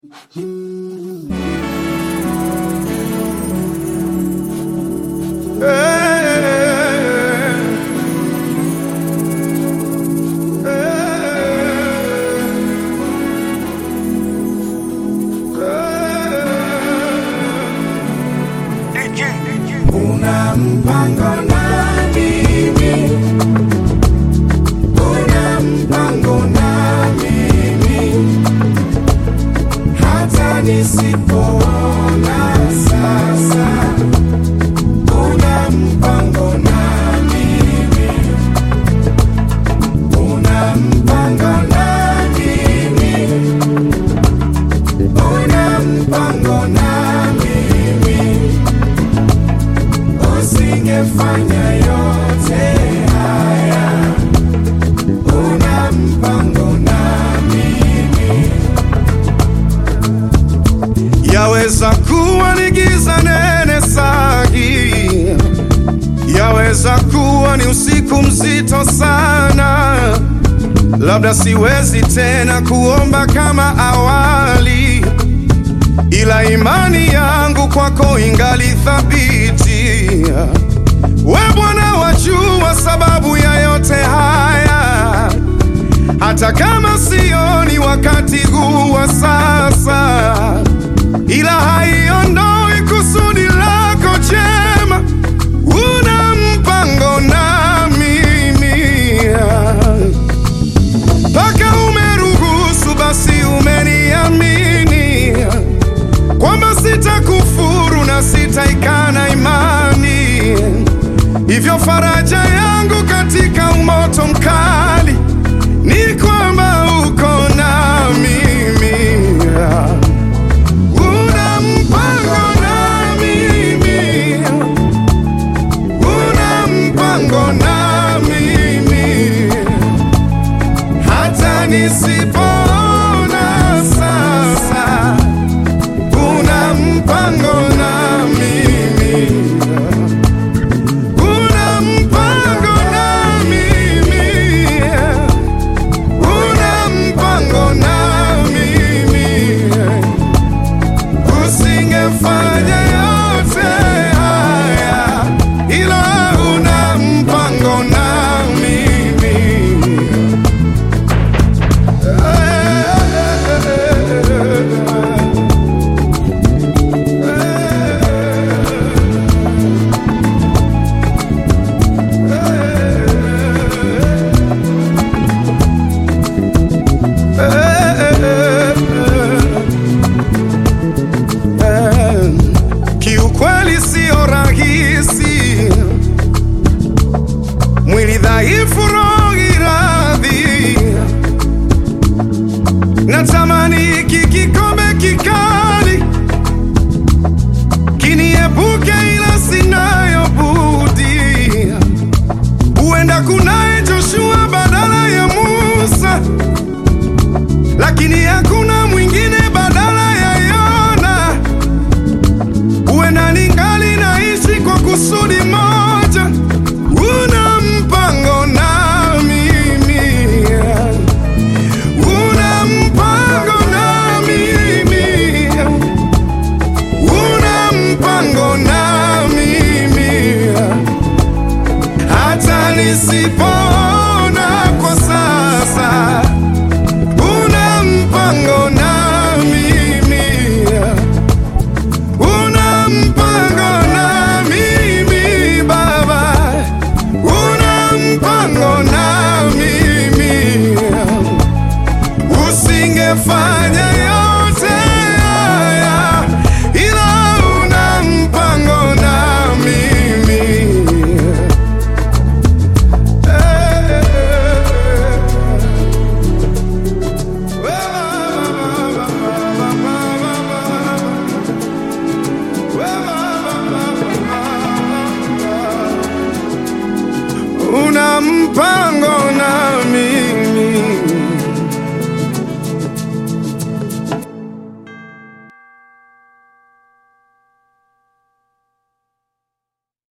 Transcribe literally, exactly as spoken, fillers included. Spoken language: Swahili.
Una mpango na mimi, una mpango na mimi, hata nisipoona sasa. Una mpango na mimi, una mpango na mimi, una mpango na mimi. Usingefanya yote haya, una mpango na mimi. Yaweza kuwa ni giza nene sagi, yaweza kuwa ni usiku mzito sana, labda siwezi tena kuomba kama awali, ila imani yangu kwako ingali thabiti. We Bwana wajua sababu ya yote haya, hata kama sioni wakati huu wa sasa, ila haiondoi kusudi lako jema. Una mpango na mimi, mpaka umeruhusu, basi umeniamini kwamba sitakufuru na sitaikana imani. Hivyo faraja yangu katika umoto mkali ni kwamba uko na mimi. Una mpango na mimi, una mpango na mimi, hata nisipoona sasa. Una mpango na mimi, una mpango na mimi, una mpango na mimi. Usingefanya yote haya, ila una mpango na mimi. Kiukweli sio rahisi, mwili dhaifu, roho radhi. Natamani hiki kikombe kikali kiniepuke, ila sinayo budi. Huenda kunaye Joshua badala ya Musa, lakini hakuna mwingine badala ya Yona. Huenda ningali naishi kwa kusudi moja. Una mpango na mimi, una mpango na mimi, una mpango na mimi, hata nisipoona kwa sasa. Una mpango na mimi, una mpango na mimi Baba, una mpango na mimi. Usingefanya yote haya, ila una mpango na mimi. Una mpango